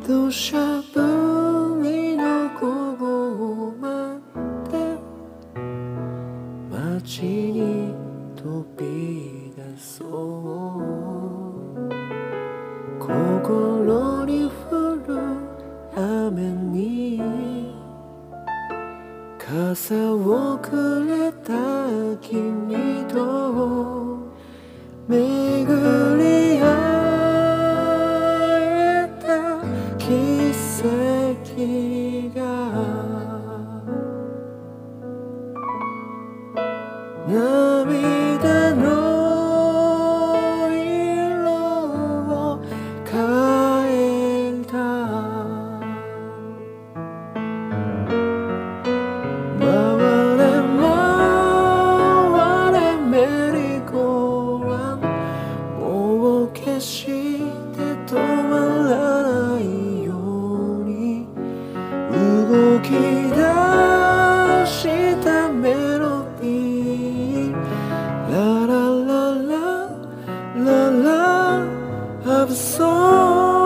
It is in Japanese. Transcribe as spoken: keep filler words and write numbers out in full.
土砂降りの午後まで街に飛び出そう。心に降る雨に傘をくれた君と巡り合えた奇跡が涙の色を変えた。回れ回れメリーゴーランド、もう決して止まらないように動き出したメロディー。ラララララララブソング